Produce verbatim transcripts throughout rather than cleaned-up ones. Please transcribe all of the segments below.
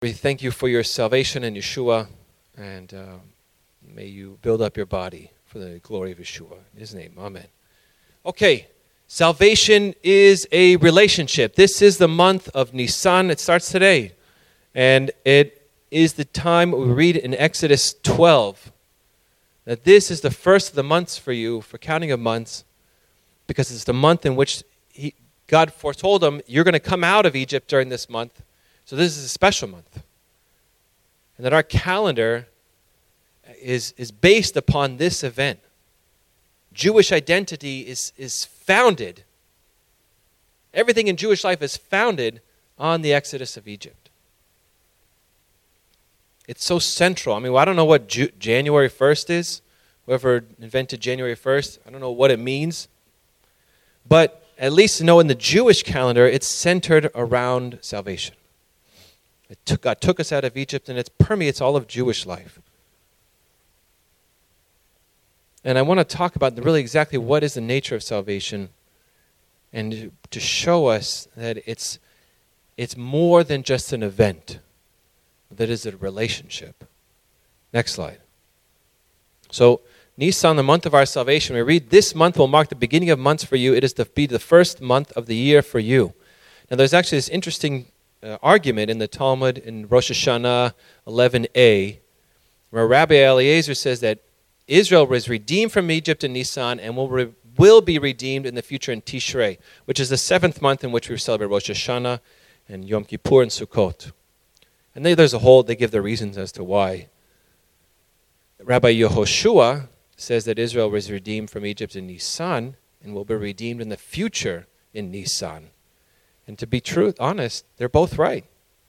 We thank you for your salvation in Yeshua, and uh, may you build up your body for the glory of Yeshua. In his name, amen. Okay, salvation is a relationship. This is the month of Nisan. It starts today, and it is the time we read in Exodus twelve that this is the first of the months for you, for counting of months, because it's the month in which he, God foretold them, you're going to come out of Egypt during this month. So this is a special month. And that our calendar is, is based upon this event. Jewish identity is, is founded. Everything in Jewish life is founded on the Exodus of Egypt. It's so central. I mean, well, I don't know what Ju- January first is. Whoever invented January first, I don't know what it means. But at least to know in the Jewish calendar, it's centered around salvation. It took, God took us out of Egypt, and it permeates all of Jewish life. And I want to talk about really exactly what is the nature of salvation, and to show us that it's it's more than just an event, that is a relationship. Next slide. So, Nisan, the month of our salvation, we read, this month will mark the beginning of months for you. It is to be the first month of the year for you. Now, there's actually this interesting Uh, argument in the Talmud in Rosh Hashanah eleven a, where Rabbi Eliezer says that Israel was redeemed from Egypt in Nisan and will re- will be redeemed in the future in Tishrei, which is the seventh month in which we celebrate Rosh Hashanah and Yom Kippur and Sukkot. And they, there's a whole, they give their reasons as to why. Rabbi Yehoshua says that Israel was redeemed from Egypt in Nisan and will be redeemed in the future in Nisan. And to be true, honest, they're both right.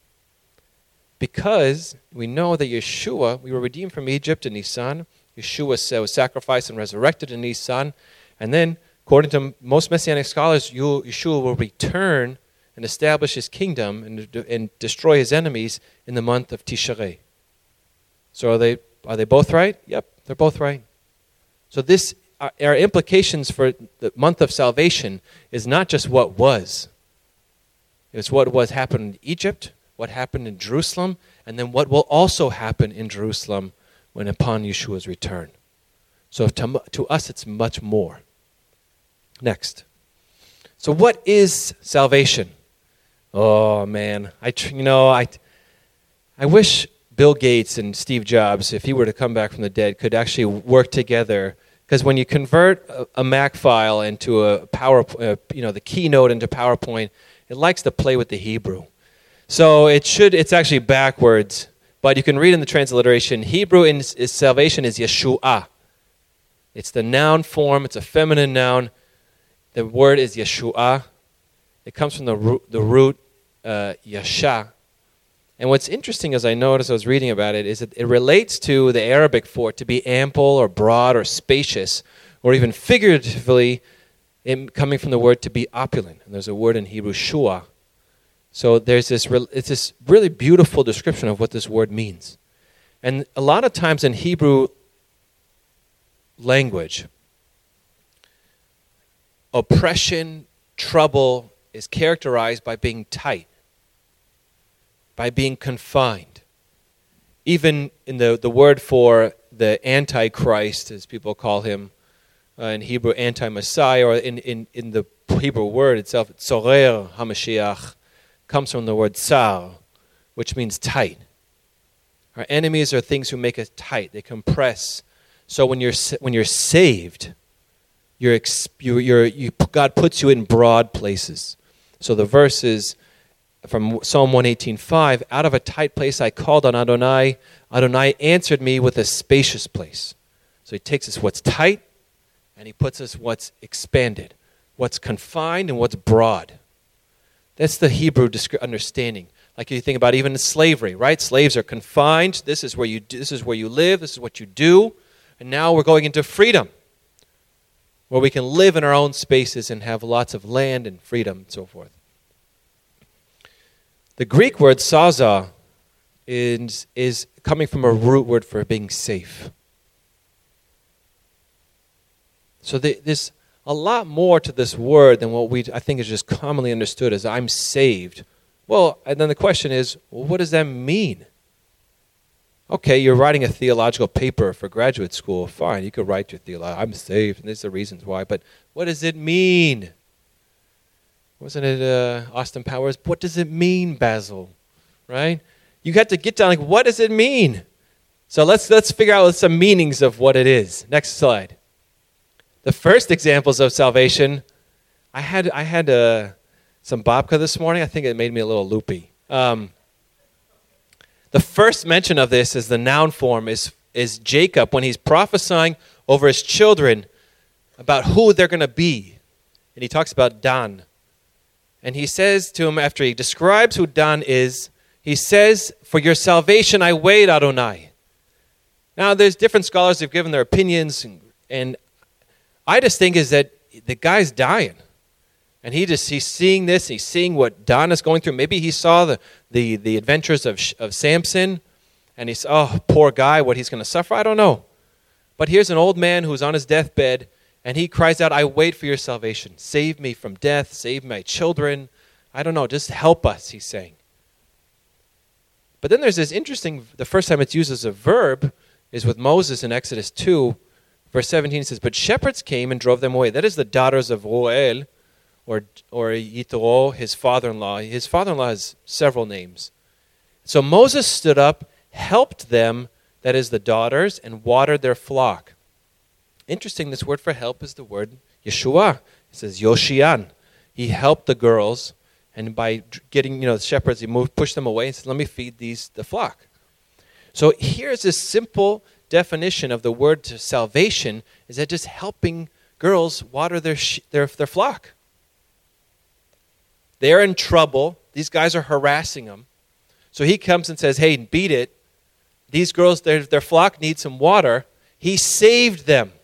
Because we know that Yeshua, we were redeemed from Egypt in Nisan. Yeshua was sacrificed and resurrected in Nisan. And then, according to most Messianic scholars, Yeshua will return and establish his kingdom and, and destroy his enemies in the month of Tishrei. So are they, are they both right? Yep, they're both right. So this, our, our implications for the month of salvation is not just what was. It's what was happened in Egypt, what happened in Jerusalem, and then what will also happen in Jerusalem when upon Yeshua's return. So to, to us, it's much more. Next. So what is salvation? Oh man, I you know I I wish Bill Gates and Steve Jobs, if he were to come back from the dead, could actually work together. Because when you convert a, a Mac file into a power, uh, you know, the keynote into PowerPoint, it likes to play with the Hebrew. So it should, it's actually backwards, but you can read in the transliteration, Hebrew in is salvation is Yeshua. It's the noun form, it's a feminine noun. The word is Yeshua. It comes from the root, the root uh, Yasha. And what's interesting as I noticed, I was reading about it, is that it relates to the Arabic for it to be ample or broad or spacious, or even figuratively, it, coming from the word to be opulent. And there's a word in Hebrew, shua. So there's this, it's this really beautiful description of what this word means. And a lot of times in Hebrew language, oppression, trouble is characterized by being tight, by being confined. Even in the, the word for the Antichrist, as people call him, Uh, in Hebrew, anti-Messiah, or in, in, in the Hebrew word itself, tzorer HaMashiach, comes from the word tsar, which means tight. Our enemies are things who make us tight. They compress. So when you're when you're saved, you're, you're, you're, you, God puts you in broad places. So the verse is from Psalm one eighteen five, out of a tight place I called on Adonai. Adonai answered me with a spacious place. So he takes us what's tight, and he puts us what's expanded, what's confined, and what's broad. That's the Hebrew understanding. Like you think about even slavery, right? Slaves are confined. This is where you do, this is where you live. This is what you do. And now we're going into freedom, where we can live in our own spaces and have lots of land and freedom and so forth. The Greek word saza is, is coming from a root word for being safe. So there's a lot more to this word than what we I think is just commonly understood as I'm saved. Well, and then the question is, well, what does that mean? Okay, you're writing a theological paper for graduate school. Fine, you could write your theology. I'm saved, and these are the reasons why. But what does it mean? Wasn't it uh, Austin Powers? What does it mean, Basil? Right? You got to get down, like, what does it mean? So let's let's figure out some meanings of what it is. Next slide. The first examples of salvation, I had I had uh, some babka this morning. I think it made me a little loopy. Um, the first mention of this is the noun form is is Jacob when he's prophesying over his children about who they're going to be. And he talks about Dan. And he says to him, after he describes who Dan is, he says, "For your salvation I wait, Adonai." Now, there's different scholars who've given their opinions, and, and I just think is that the guy's dying. And he just he's seeing this, he's seeing what Dan is going through. Maybe he saw the, the, the adventures of, of Samson, and he said, oh, poor guy, what he's going to suffer, I don't know. But here's an old man who's on his deathbed, and he cries out, "I wait for your salvation. Save me from death, save my children. I don't know, just help us," he's saying. But then there's this interesting, the first time it's used as a verb is with Moses in Exodus two, verse seventeen. It says, "But shepherds came and drove them away." That is the daughters of Roel, or or Yitro, his father-in-law. His father-in-law has several names. So Moses stood up, helped them, that is the daughters, and watered their flock. Interesting, this word for help is the word Yeshua. It says Yoshian. He helped the girls, and by getting, you know, the shepherds, he moved, pushed them away and said, "Let me feed these the flock." So here's this simple definition of the word to salvation, is that just helping girls water their sh- their their flock. They're in trouble. These guys are harassing them. So he comes and says, "Hey, beat it. These girls, their, their flock needs some water." He saved them.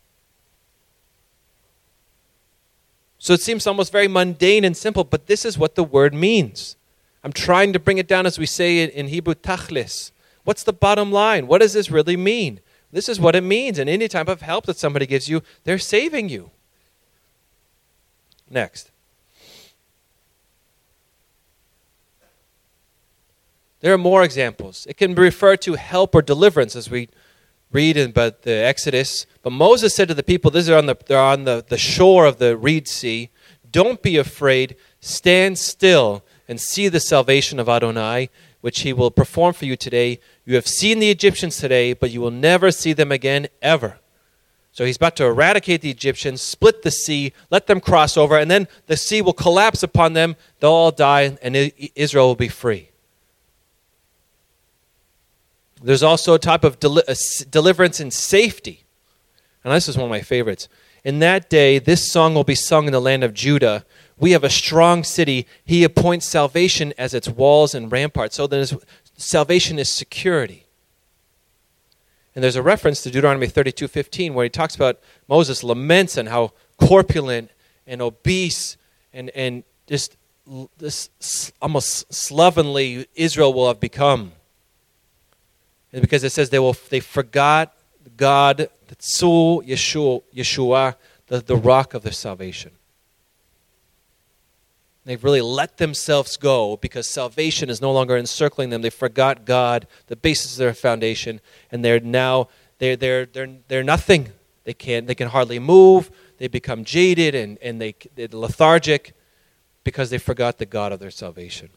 So it seems almost very mundane and simple, but this is what the word means. I'm trying to bring it down as we say it in Hebrew, tachlis. What's the bottom line? What does this really mean? This is what it means. And any type of help that somebody gives you, they're saving you. Next. There are more examples. It can refer to help or deliverance, as we read in but the Exodus. But Moses said to the people, this is on the they're on the, the shore of the Reed Sea, "Don't be afraid, stand still and see the salvation of Adonai, which he will perform for you today. You have seen the Egyptians today, but you will never see them again, ever." So he's about to eradicate the Egyptians, split the sea, let them cross over, and then the sea will collapse upon them. They'll all die, and Israel will be free. There's also a type of deli- deliverance and safety. And this is one of my favorites. "In that day, this song will be sung in the land of Judah. We have a strong city. He appoints salvation as its walls and ramparts." So there's, salvation is security. And there's a reference to Deuteronomy thirty-two fifteen where he talks about Moses laments and how corpulent and obese and, and just this almost slovenly Israel will have become. And because it says they will, they forgot God, the Tzu Yeshua, Yeshua the, the rock of their salvation. They've really let themselves go because salvation is no longer encircling them. They forgot God, the basis of their foundation, and they're now they're they're they're they're nothing. They can't they can hardly move. They become jaded and and they they're lethargic because they forgot the God of their salvation.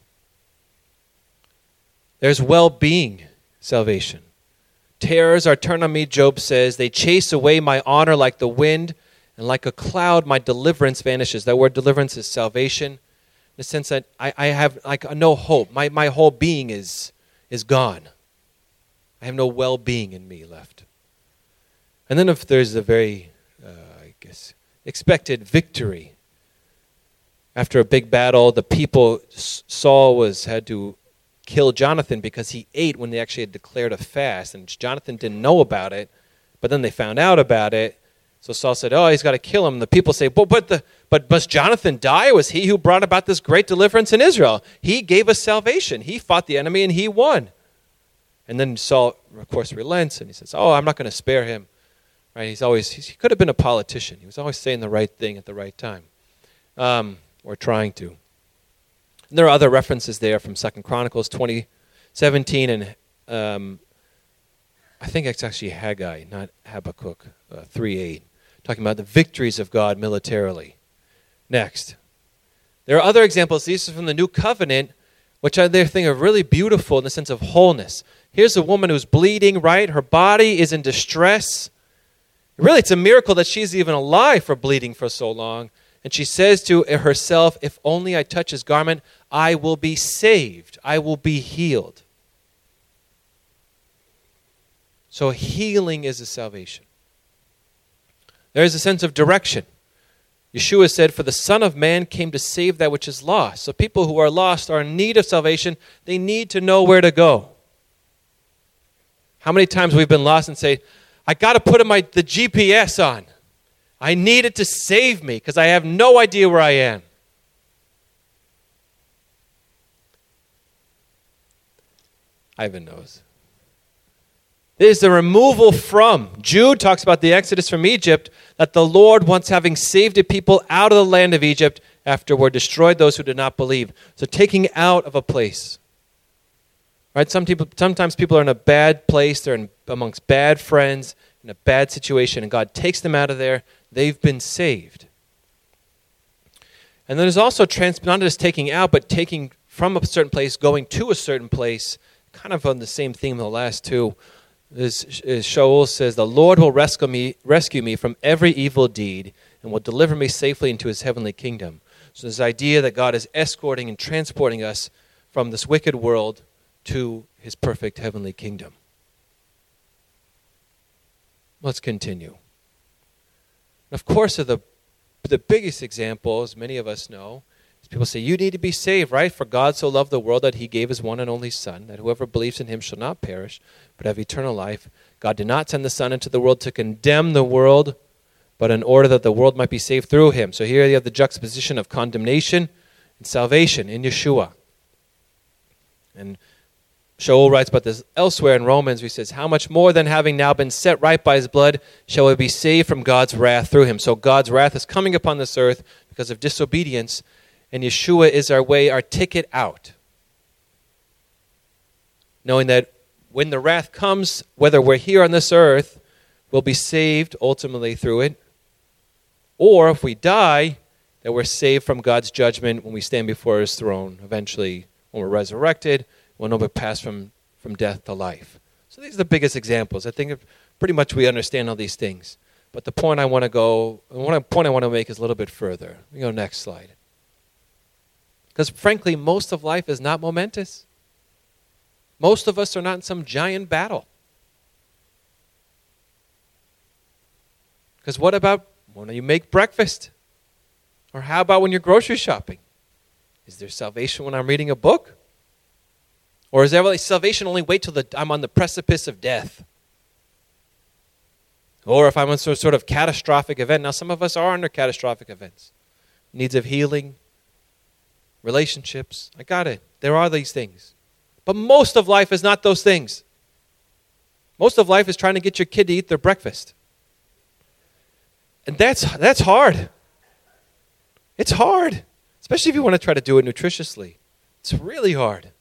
There's well-being salvation. "Terrors are turned on me," Job says. "They chase away my honor like the wind, and like a cloud my deliverance vanishes." That word deliverance is salvation. In the sense that I, I have like no hope. My my whole being is is gone. I have no well-being in me left. And then if there's a very, uh, I guess, expected victory. After a big battle, the people, Saul was had to kill Jonathan because he ate when they actually had declared a fast. And Jonathan didn't know about it, but then they found out about it. So Saul said, "Oh, he's got to kill him." The people say, "But but the but must Jonathan die? It was he who brought about this great deliverance in Israel. He gave us salvation. He fought the enemy and he won." And then Saul, of course, relents and he says, "Oh, I'm not going to spare him." Right? He's always he's, he could have been a politician. He was always saying the right thing at the right time, um, or trying to. And there are other references there from Second Chronicles twenty seventeen, and um, I think it's actually Haggai, not Habakkuk, uh, three eight, talking about the victories of God militarily. Next. There are other examples. These are from the New Covenant, which I think are really beautiful in the sense of wholeness. Here's a woman who's bleeding, right? Her body is in distress. Really, it's a miracle that she's even alive for bleeding for so long. And she says to herself, if only I touch his garment, I will be saved. I will be healed. So healing is a salvation. There is a sense of direction. Yeshua said, for the Son of Man came to save that which is lost. So people who are lost are in need of salvation. They need to know where to go. How many times we've been lost and say, I got to put my the G P S on. I need it to save me because I have no idea where I am. Ivan knows. There's the removal from. Jude talks about the exodus from Egypt, that the Lord, once having saved a people out of the land of Egypt, afterward destroyed those who did not believe. So taking out of a place. Right? Some people, sometimes people are in a bad place. They're in, amongst bad friends, in a bad situation, and God takes them out of there. They've been saved. And then there's also trans, not just taking out, but taking from a certain place, going to a certain place, kind of on the same theme of the last two. As Shaul says, the Lord will rescue me, rescue me from every evil deed and will deliver me safely into his heavenly kingdom. So this idea that God is escorting and transporting us from this wicked world to his perfect heavenly kingdom. Let's continue. Of course, the, the biggest example, as many of us know, is people say, you need to be saved, right? For God so loved the world that he gave his one and only Son, that whoever believes in him shall not perish, but have eternal life. God did not send the Son into the world to condemn the world, but in order that the world might be saved through him. So here you have the juxtaposition of condemnation and salvation in Yeshua. And Shaul writes about this elsewhere in Romans, where he says, how much more than having now been set right by his blood, shall we be saved from God's wrath through him? So God's wrath is coming upon this earth because of disobedience, and Yeshua is our way, our ticket out. Knowing that when the wrath comes, whether we're here on this earth, we'll be saved ultimately through it. Or if we die, that we're saved from God's judgment when we stand before his throne, eventually when we're resurrected, when we pass from, from death to life. So these are the biggest examples. I think pretty much we understand all these things. But the point I want to go, the point I want to make is a little bit further. We go next slide. Because frankly, most of life is not momentous. Most of us are not in some giant battle. Because what about when you make breakfast? Or how about when you're grocery shopping? Is there salvation when I'm reading a book? Or is there really salvation only wait till the, I'm on the precipice of death? Or if I'm on some sort of catastrophic event. Now some of us are under catastrophic events. Needs of healing, relationships. I got it. There are these things. But most of life is not those things. Most of life is trying to get your kid to eat their breakfast. And that's that's hard. It's hard. Especially if you want to try to do it nutritiously. It's really hard.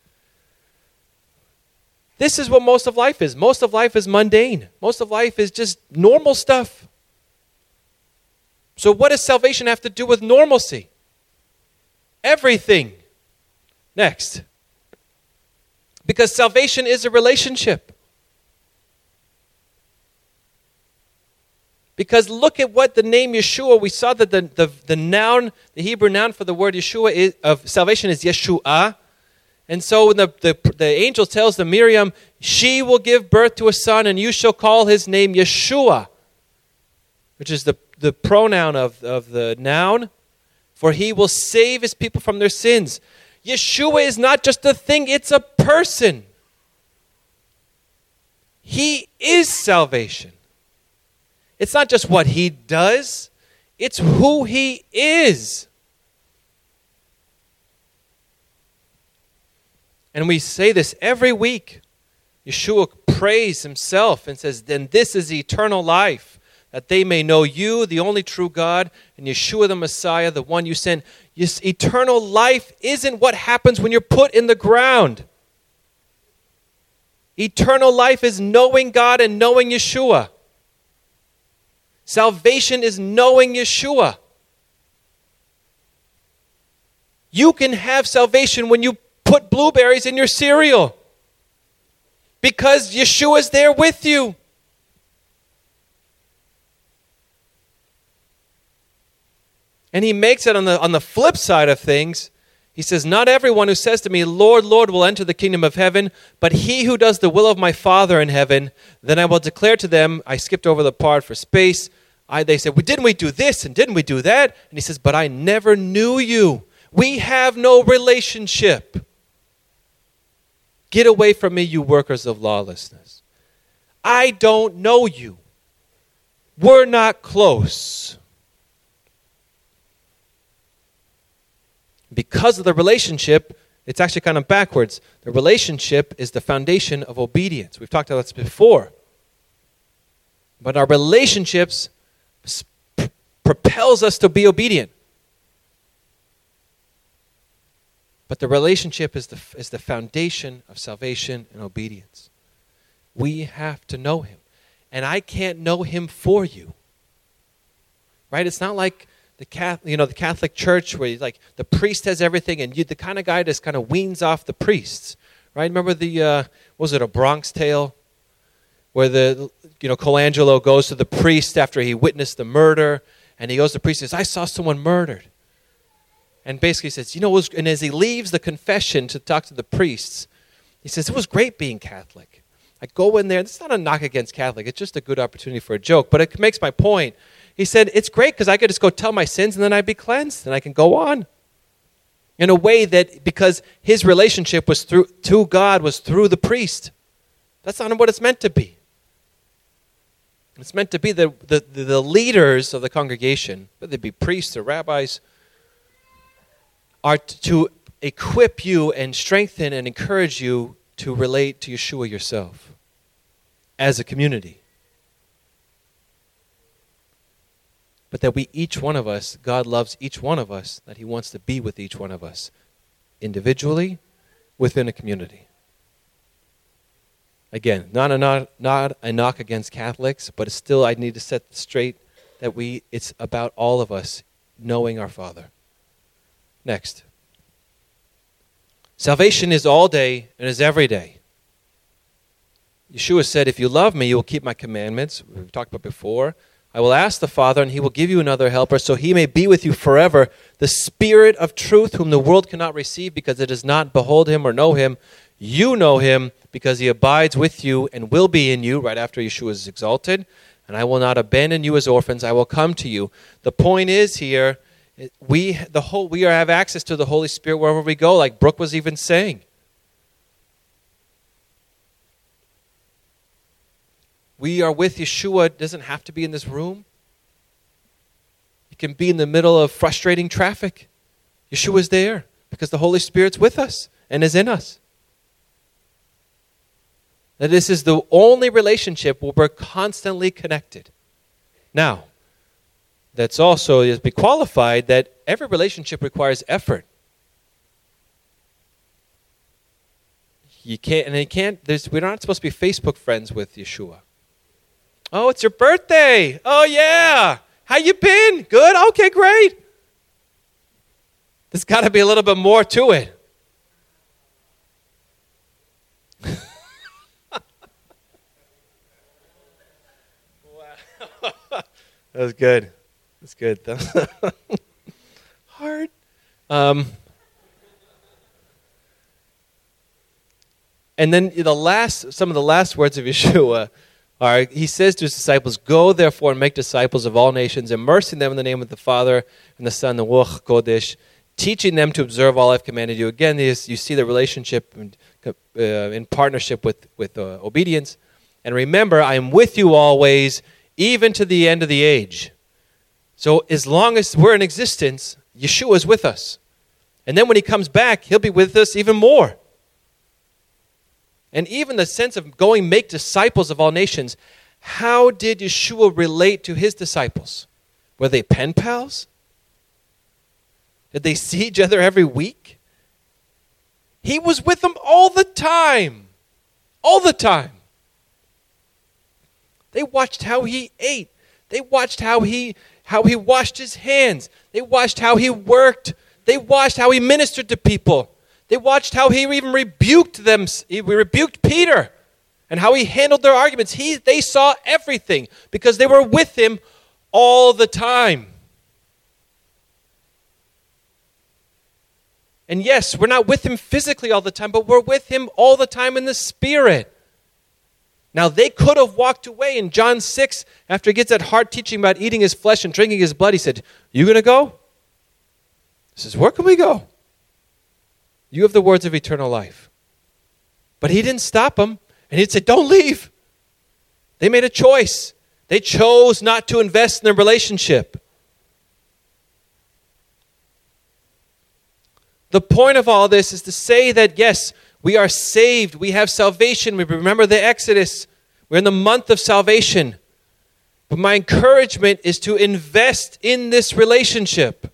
This is what most of life is. Most of life is mundane. Most of life is just normal stuff. So what does salvation have to do with normalcy? Everything. Next. Because salvation is a relationship. Because look at what the name Yeshua, we saw that the, the, the noun, the Hebrew noun for the word Yeshua is, of salvation is Yeshua. And so when the, the, the angel tells the Miriam, she will give birth to a son and you shall call his name Yeshua, which is the, the pronoun of, of the noun, for he will save his people from their sins. Yeshua is not just a thing, it's a person. He is salvation. It's not just what he does, it's who he is. And we say this every week. Yeshua prays himself and says, then this is eternal life, that they may know you, the only true God, and Yeshua the Messiah, the one you sent. Yes, eternal life isn't what happens when you're put in the ground. Eternal life is knowing God and knowing Yeshua. Salvation is knowing Yeshua. You can have salvation when you put blueberries in your cereal, because Yeshua is there with you. And he makes it on the, on the flip side of things. He says, not everyone who says to me, Lord, Lord, will enter the kingdom of heaven, but he who does the will of my Father in heaven. Then I will declare to them, I skipped over the part for space. I, they said, well, didn't we do this and didn't we do that? And he says, but I never knew you. We have no relationship. Get away from me, you workers of lawlessness. I don't know you. We're not close. Because of the relationship, it's actually kind of backwards. The relationship is the foundation of obedience. We've talked about this before. But our relationships p- propels us to be obedient. But the relationship is the, is the foundation of salvation and obedience. We have to know him. And I can't know him for you. Right? It's not like the Catholic, you know, the Catholic Church where like the priest has everything, and you the kind of guy just kind of weans off the priests. Right? Remember the uh, was it a Bronx Tale? Where the you know Colangelo goes to the priest after he witnessed the murder, and he goes to the priest and says, I saw someone murdered. And basically says, you know, it was, and as he leaves the confession to talk to the priests, he says, it was great being Catholic. I go in there, it's not a knock against Catholic, it's just a good opportunity for a joke, but it makes my point. He said, it's great because I could just go tell my sins and then I'd be cleansed and I can go on. In a way that, because his relationship was through to God was through the priest. That's not what it's meant to be. It's meant to be the, the, the leaders of the congregation, whether they be priests or rabbis, are to equip you and strengthen and encourage you to relate to Yeshua yourself as a community. But that we, each one of us, God loves each one of us, that he wants to be with each one of us, individually, within a community. Again, not a, not, not a knock against Catholics, but it's still, I need to set straight that we, it's about all of us knowing our Father. Next. Salvation is all day and is every day. Yeshua said, if you love me, you will keep my commandments. We've talked about before. I will ask the Father, and he will give you another helper, so he may be with you forever. The Spirit of truth, whom the world cannot receive because it does not behold him or know him. You know him because he abides with you and will be in you, right after Yeshua is exalted. And I will not abandon you as orphans. I will come to you. The point is here, we the whole we are, have access to the Holy Spirit wherever we go, like Brooke was even saying. We are with Yeshua. It doesn't have to be in this room. It can be in the middle of frustrating traffic. Yeshua is there because the Holy Spirit's with us and is in us. That this is the only relationship where we're constantly connected. Now, that's also is be qualified that every relationship requires effort. You can't, and you can't. There's, we're not supposed to be Facebook friends with Yeshua. Oh, it's your birthday. Oh, yeah. How you been? Good? Okay, great. There's got to be a little bit more to it. Wow. That was good. That's good. Hard. Um, and then the last, some of the last words of Yeshua are, he says to his disciples, go therefore and make disciples of all nations, immersing them in the name of the Father and the Son, the Ruach Kodesh, teaching them to observe all I've commanded you. Again, this, you see the relationship in, uh, in partnership with, with uh, obedience. And remember, I am with you always, even to the end of the age. So as long as we're in existence, Yeshua is with us. And then when he comes back, he'll be with us even more. And even the sense of going make disciples of all nations, how did Yeshua relate to his disciples? Were they pen pals? Did they see each other every week? He was with them all the time. All the time. They watched how he ate. They watched how he how he washed his hands. They watched how he worked. They watched how he ministered to people. They watched how he even rebuked them. He rebuked Peter and how he handled their arguments. He, they saw everything because they were with him all the time. And yes, we're not with him physically all the time, but we're with him all the time in the Spirit. Now, they could have walked away. In John six, after he gets that hard teaching about eating his flesh and drinking his blood, he said, you going to go? He says, where can we go? You have the words of eternal life. But he didn't stop them, and he'd say, don't leave. They made a choice. They chose not to invest in their relationship. The point of all this is to say that, yes, we are saved. We have salvation. We remember the Exodus. We're in the month of salvation. But my encouragement is to invest in this relationship.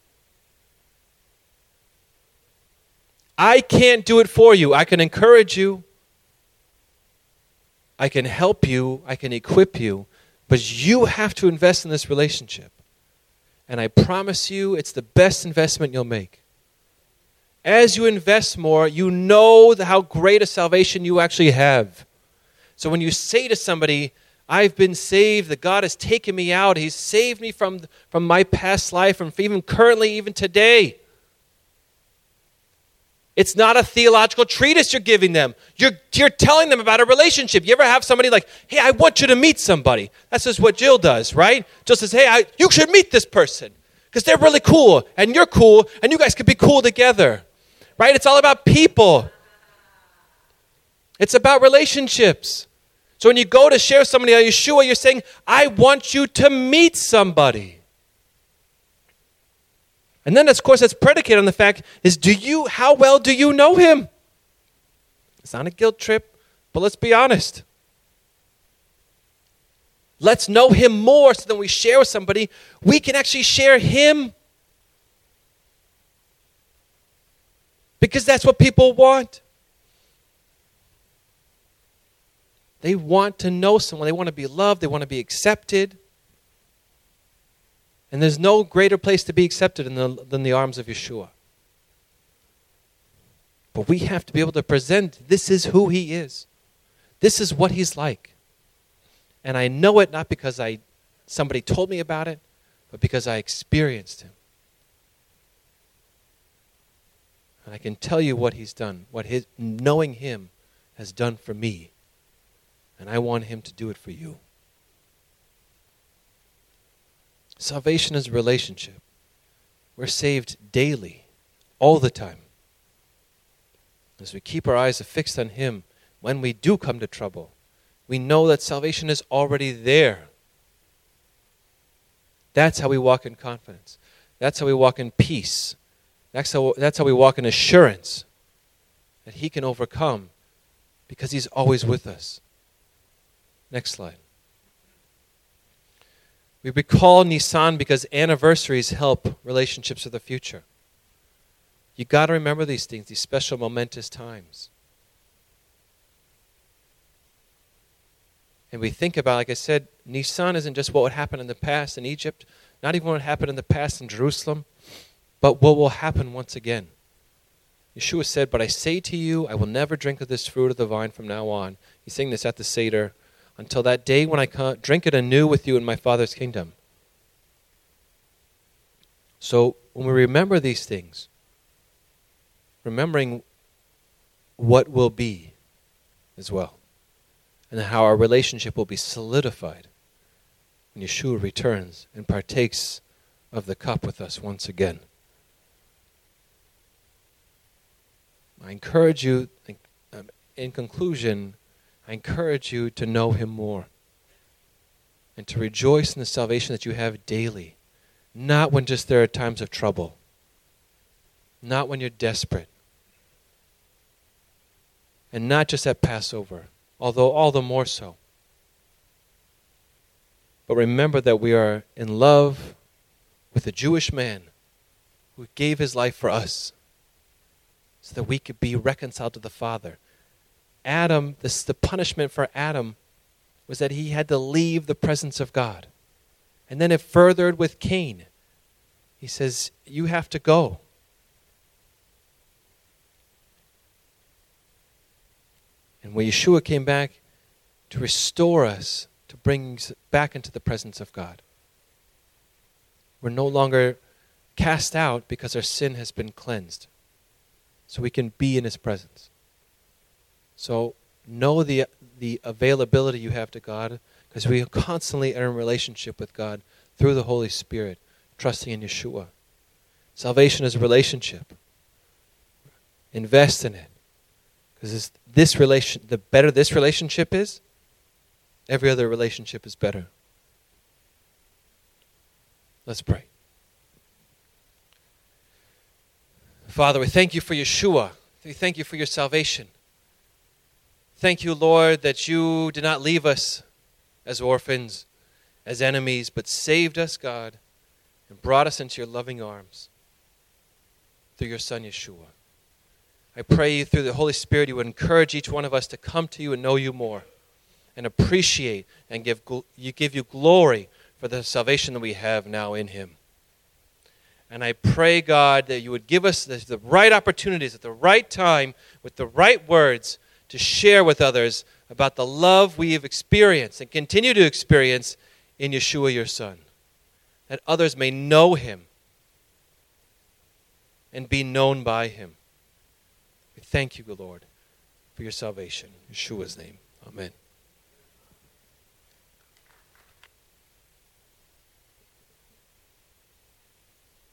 I can't do it for you. I can encourage you. I can help you. I can equip you. But you have to invest in this relationship. And I promise you, it's the best investment you'll make. As you invest more, you know how great a salvation you actually have. So when you say to somebody, I've been saved, that God has taken me out, He's saved me from, from my past life, and even currently, even today. It's not a theological treatise you're giving them. You're, you're telling them about a relationship. You ever have somebody like, hey, I want you to meet somebody. That's just what Jill does, right? Jill says, hey, I, you should meet this person because they're really cool, and you're cool, and you guys could be cool together. Right? It's all about people. It's about relationships. So when you go to share somebody on Yeshua, you're saying, I want you to meet somebody. And then, of course, that's predicated on the fact is, do you, how well do you know him? It's not a guilt trip, but let's be honest. Let's know him more so that when we share with somebody, we can actually share him. Because that's what people want. They want to know someone. They want to be loved. They want to be accepted. And there's no greater place to be accepted in the, than the arms of Yeshua. But we have to be able to present, this is who he is. This is what he's like. And I know it not because I somebody told me about it, but because I experienced him. And I can tell you what he's done, what his knowing him has done for me. And I want him to do it for you. Salvation is a relationship. We're saved daily, all the time. As we keep our eyes fixed on him, when we do come to trouble, we know that salvation is already there. That's how we walk in confidence. That's how we walk in peace. That's how, that's how we walk in assurance that he can overcome because he's always with us. Next slide. We recall Nisan because anniversaries help relationships of the future. You got to remember these things, these special momentous times. And we think about, like I said, Nisan isn't just what would happen in the past in Egypt, not even what happened in the past in Jerusalem, but what will happen once again. Yeshua said, but I say to you, I will never drink of this fruit of the vine from now on. He's saying this at the Seder, until that day when I come, drink it anew with you in my Father's kingdom. So when we remember these things, remembering what will be as well, and how our relationship will be solidified when Yeshua returns and partakes of the cup with us once again. I encourage you, in conclusion, I encourage you to know him more and to rejoice in the salvation that you have daily, not when just there are times of trouble, not when you're desperate, and not just at Passover, although all the more so. But remember that we are in love with a Jewish man who gave his life for us so that we could be reconciled to the Father. Adam, this, the punishment for Adam was that he had to leave the presence of God. And then it furthered with Cain. He says, you have to go. And when Yeshua came back to restore us, to bring us back into the presence of God. We're no longer cast out because our sin has been cleansed. So we can be in his presence. So know the the availability you have to God, because we constantly are in relationship with God through the Holy Spirit, trusting in Yeshua. Salvation is a relationship. Invest in it. Because this, this relation, the better this relationship is, every other relationship is better. Let's pray. Father, we thank you for Yeshua. We thank you for your salvation. Thank you, Lord, that you did not leave us as orphans, as enemies, but saved us, God, and brought us into your loving arms through your Son, Yeshua. I pray through the Holy Spirit you would encourage each one of us to come to you and know you more and appreciate and give you give you glory for the salvation that we have now in him. And I pray, God, that you would give us the, the right opportunities at the right time with the right words to share with others about the love we have experienced and continue to experience in Yeshua, your Son, that others may know him and be known by him. We thank you, Lord, for your salvation. In Yeshua's name, amen.